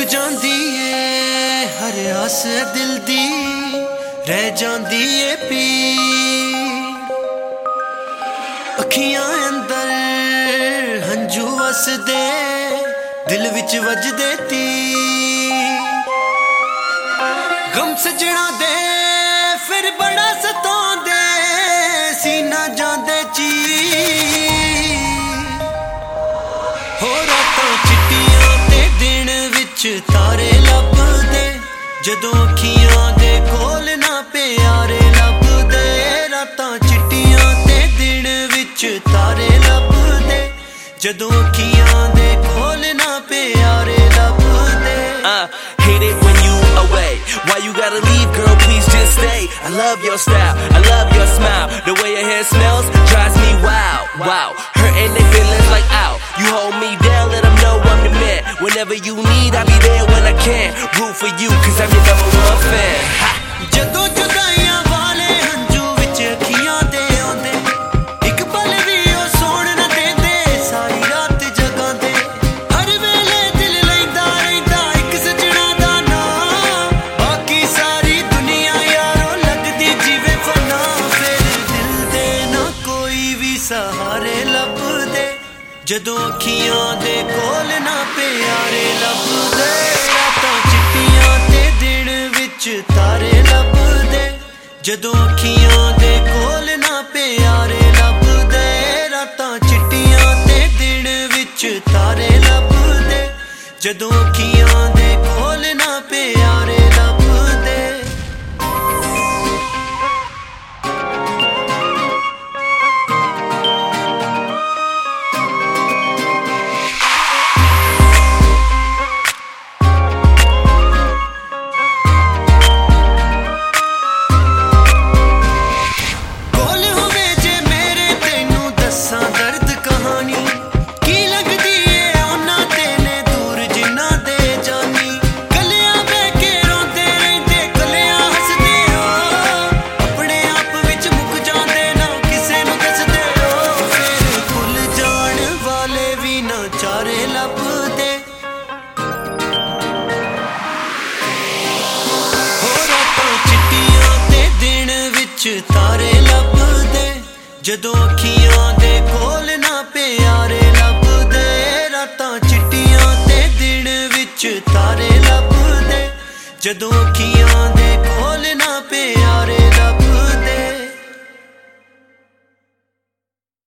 जांदी है हर आस दिल दी रह जांदी है पीड़ अखियां अंदर हंजू वसदे दिल विच वजदे तीर गम सजना दे फिर बड़ा सतांदे सीना जांदे चीर हो रातां चिट्टियां ते दिन विच तारे लभदे जदों अखियां दे कोल ना प्यारे लभदे रातां चिट्टियां ते दिन विच तारे लभदे जदों अखियां दे कोल ना प्यारे लभदे Hate it when you away. Why you gotta leave, girl? Please just stay. I love your style, I love your smile. The way your hair smells drives me wild. Wow, hurting they feelings like ow. You hold me down, let them know I'm the man. Whenever you need, I'll be there when I can. Root for you, cause I'm your #1 fan. Ha! जदों जुदाइयां वाले हंजू विच अखियां दे आंदे इक पल V O सोण ना देंदे सारी रात जगांदे हर वेले दिल लैंदा रहिंदा इक सजना दा नाम बाकी सारी दुनिया यारो लगदी जिवें फना फिर दिल दे ना कोई वी सहारे लभदे जदों अखियां दे कोल ना प्यारे लभदे रातां चिट्टियां ते दिन विच तारे लभदे जदों अखियां दे कोल ना प्यारे लभदे रातां चिट्टियां ते दिन विच तारे लभदे जदों अखियां दे कोल ना प्यारे लभदे चारे लभदे हो रातां चिट्टियां ते दिन विच तारे लभदे जदों अखियां दे कोल ना प्यारे लभदे रातां चिट्टियां ते दिन विच तारे लभदे जदों अखियां दे